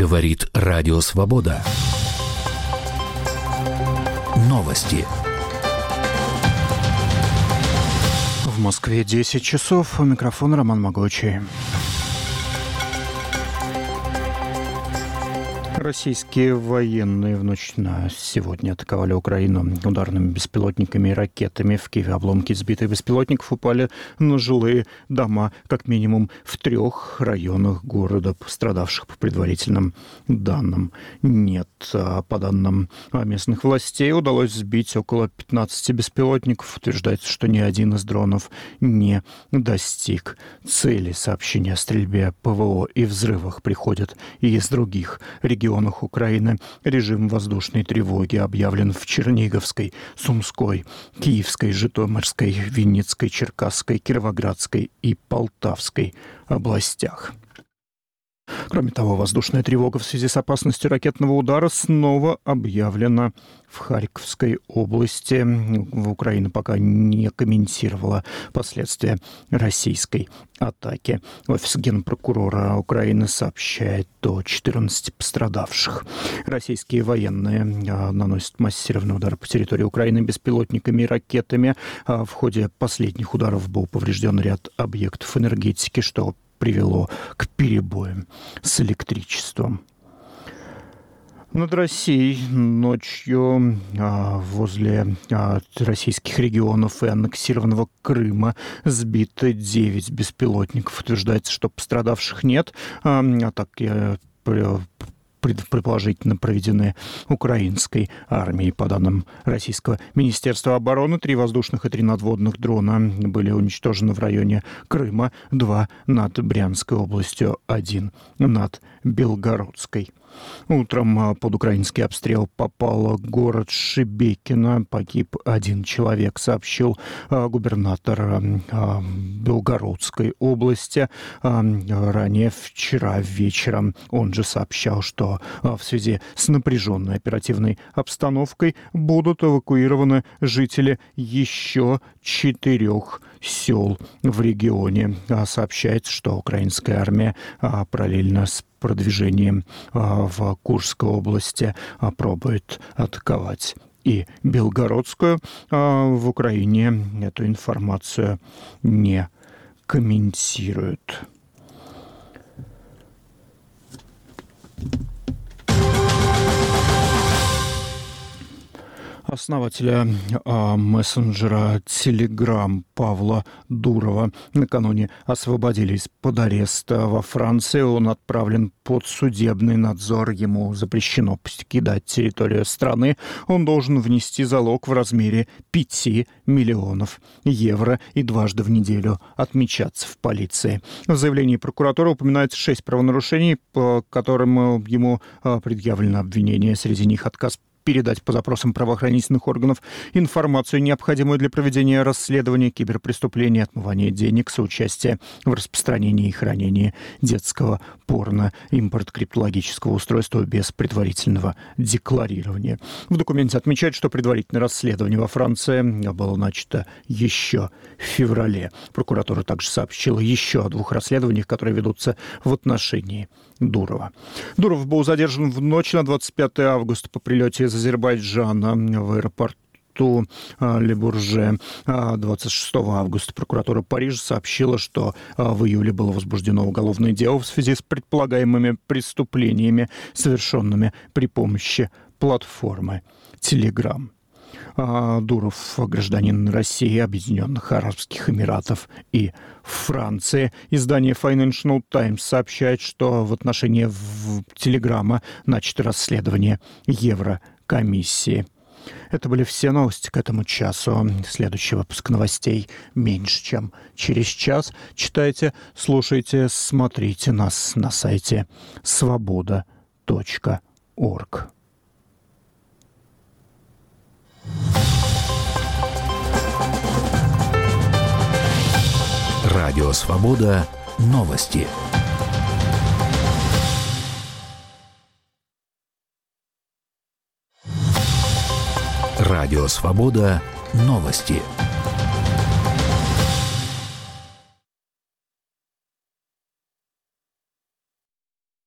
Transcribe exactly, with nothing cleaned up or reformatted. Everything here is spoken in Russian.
Говорит Радио Свобода. Новости. В Москве десять часов. У микрофона Роман Могучий. Российские военные в ночь на сегодня атаковали Украину ударными беспилотниками и ракетами. В Киеве обломки сбитых беспилотников упали на жилые дома, как минимум в трех районах города, пострадавших по предварительным данным нет. По данным местных властей, удалось сбить около пятнадцати беспилотников. Утверждается, что ни один из дронов не достиг цели. Сообщения о стрельбе, ПВО и взрывах приходят и из других регионов Украины. Режим воздушной тревоги объявлен в Черниговской, Сумской, Киевской, Житомирской, Винницкой, Черкасской, Кировоградской и Полтавской областях. Кроме того, воздушная тревога в связи с опасностью ракетного удара снова объявлена в Харьковской области. Украина пока не комментировала последствия российской атаки. Офис генпрокурора Украины сообщает о четырнадцати пострадавших. Российские военные наносят массированные удары по территории Украины беспилотниками и ракетами. В ходе последних ударов был поврежден ряд объектов энергетики, что привело к перебоям с электричеством. Над Россией ночью а, возле а, российских регионов и аннексированного Крыма сбито девять беспилотников. Утверждается, что пострадавших нет. А, атаки предположительно проведены украинской армией. По данным Российского Министерства обороны, три воздушных и три надводных дрона были уничтожены в районе Крыма, два над Брянской областью, один над Белгородской. Утром под украинский обстрел попал город Шебекино. Погиб один человек, сообщил губернатор Белгородской области. Ранее вчера вечером он же сообщал, что в связи с напряженной оперативной обстановкой будут эвакуированы жители еще четырех сел в регионе. Сообщается, что украинская армия параллельно с продвижением в Курской области пробует атаковать и Белгородскую. В Украине эту информацию не комментируют. Основателя а, мессенджера Telegram Павла Дурова накануне освободили из-под ареста во Франции. Он отправлен под судебный надзор. Ему запрещено покидать территорию страны. Он должен внести залог в размере пяти миллионов евро и дважды в неделю отмечаться в полиции. В заявлении прокуратуры упоминается шесть правонарушений, по которым ему предъявлено обвинение. Среди них отказ передать по запросам правоохранительных органов информацию, необходимую для проведения расследования киберпреступлений, отмывания денег, соучастие в распространении и хранении детского порно, импорт криптологического устройства без предварительного декларирования. В документе отмечают, что предварительное расследование во Франции было начато еще в феврале. Прокуратура также сообщила еще о двух расследованиях, которые ведутся в отношении Дурова. Дуров был задержан в ночь на двадцать пятое августа по прилете из Азербайджана в аэропорту Ле-Бурже. двадцать шестого августа прокуратура Парижа сообщила, что в июле было возбуждено уголовное дело в связи с предполагаемыми преступлениями, совершенными при помощи платформы Telegram. Дуров, гражданин России, Объединенных Арабских Эмиратов и Франции. Издание Financial Times сообщает, что в отношении Телеграма начато расследование Еврокомиссии. Это были все новости к этому часу. Следующий выпуск новостей меньше, чем через час. Читайте, слушайте, смотрите нас на сайте свобода точка орг. Радио Свобода. Новости. Радио Свобода. Новости.